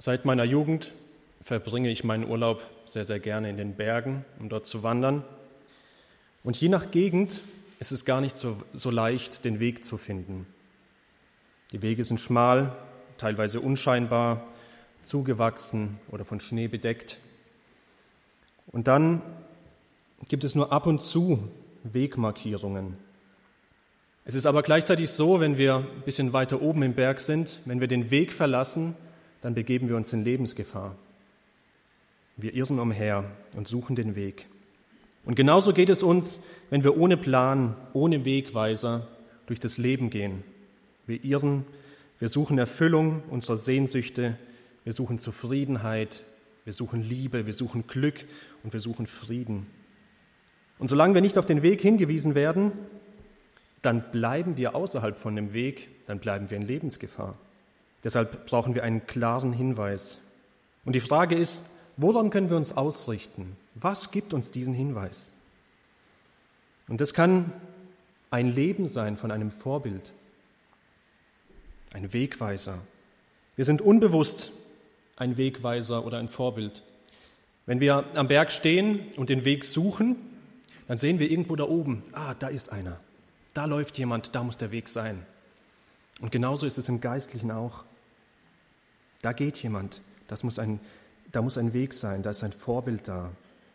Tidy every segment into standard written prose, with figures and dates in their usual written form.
Seit meiner Jugend verbringe ich meinen Urlaub sehr, sehr gerne in den Bergen, um dort zu wandern. Und je nach Gegend ist es gar nicht so leicht, den Weg zu finden. Die Wege sind schmal, teilweise unscheinbar, zugewachsen oder von Schnee bedeckt. Und dann gibt es nur ab und zu Wegmarkierungen. Es ist aber gleichzeitig so, wenn wir ein bisschen weiter oben im Berg sind, wenn wir den Weg verlassen, dann begeben wir uns in Lebensgefahr. Wir irren umher und suchen den Weg. Und genauso geht es uns, wenn wir ohne Plan, ohne Wegweiser durch das Leben gehen. Wir irren, wir suchen Erfüllung unserer Sehnsüchte, wir suchen Zufriedenheit, wir suchen Liebe, wir suchen Glück und wir suchen Frieden. Und solange wir nicht auf den Weg hingewiesen werden, dann bleiben wir außerhalb von dem Weg, dann bleiben wir in Lebensgefahr. Deshalb brauchen wir einen klaren Hinweis. Und die Frage ist, woran können wir uns ausrichten? Was gibt uns diesen Hinweis? Und das kann ein Leben sein von einem Vorbild, ein Wegweiser. Wir sind unbewusst ein Wegweiser oder ein Vorbild. Wenn wir am Berg stehen und den Weg suchen, dann sehen wir irgendwo da oben, da ist einer, da läuft jemand, da muss der Weg sein. Und genauso ist es im Geistlichen auch. Da geht jemand, da muss ein Weg sein, da ist ein Vorbild da.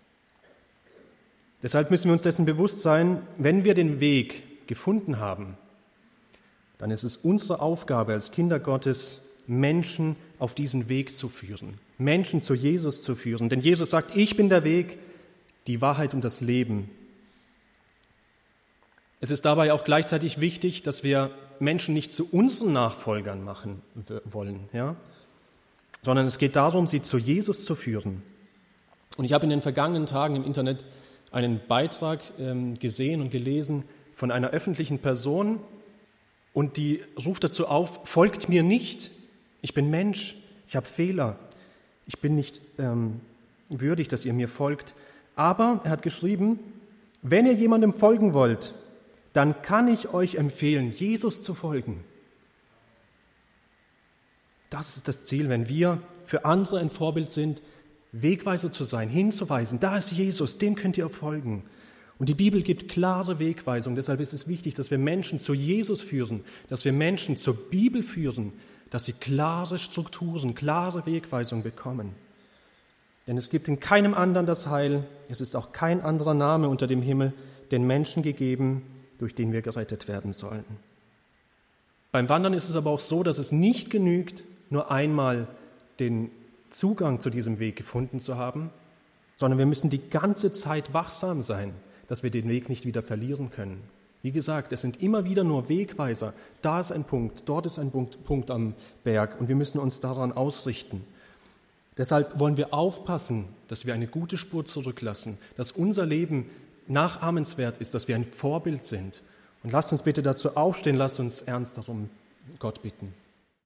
Deshalb müssen wir uns dessen bewusst sein, wenn wir den Weg gefunden haben, dann ist es unsere Aufgabe als Kinder Gottes, Menschen auf diesen Weg zu führen, Menschen zu Jesus zu führen. Denn Jesus sagt, ich bin der Weg, die Wahrheit und das Leben. Es ist dabei auch gleichzeitig wichtig, dass wir Menschen nicht zu unseren Nachfolgern machen wollen, sondern es geht darum, sie zu Jesus zu führen. Und ich habe in den vergangenen Tagen im Internet einen Beitrag gesehen und gelesen von einer öffentlichen Person und die ruft dazu auf, folgt mir nicht, ich bin Mensch, ich habe Fehler, ich bin nicht würdig, dass ihr mir folgt. Aber, er hat geschrieben, wenn ihr jemandem folgen wollt, dann kann ich euch empfehlen, Jesus zu folgen. Das ist das Ziel, wenn wir für andere ein Vorbild sind, Wegweiser zu sein, hinzuweisen, da ist Jesus, dem könnt ihr folgen. Und die Bibel gibt klare Wegweisung, deshalb ist es wichtig, dass wir Menschen zu Jesus führen, dass wir Menschen zur Bibel führen, dass sie klare Strukturen, klare Wegweisung bekommen. Denn es gibt in keinem anderen das Heil, es ist auch kein anderer Name unter dem Himmel den Menschen gegeben, durch den wir gerettet werden sollen. Beim Wandern ist es aber auch so, dass es nicht genügt, nur einmal den Zugang zu diesem Weg gefunden zu haben, sondern wir müssen die ganze Zeit wachsam sein, dass wir den Weg nicht wieder verlieren können. Wie gesagt, es sind immer wieder nur Wegweiser. Da ist ein Punkt, dort ist ein Punkt am Berg und wir müssen uns daran ausrichten. Deshalb wollen wir aufpassen, dass wir eine gute Spur zurücklassen, dass unser Leben nachahmenswert ist, dass wir ein Vorbild sind. Und lasst uns bitte dazu aufstehen, lasst uns ernst darum Gott bitten.